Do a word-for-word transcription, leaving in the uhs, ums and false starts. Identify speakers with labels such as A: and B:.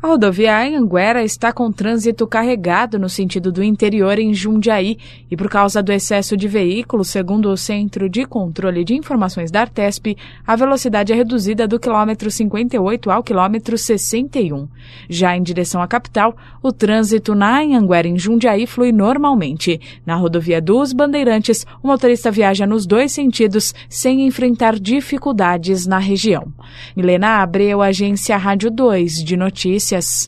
A: A rodovia Anhanguera está com trânsito carregado no sentido do interior em Jundiaí e por causa do excesso de veículos, segundo o Centro de Controle de Informações da Artesp, a velocidade é reduzida do quilômetro cinquenta e oito ao quilômetro sessenta e um. Já em direção à capital, o trânsito na Anhanguera em Jundiaí flui normalmente. Na rodovia dos Bandeirantes, o motorista viaja nos dois sentidos sem enfrentar dificuldades na região. Milena Abreu, Agência Rádio dois de Notícias.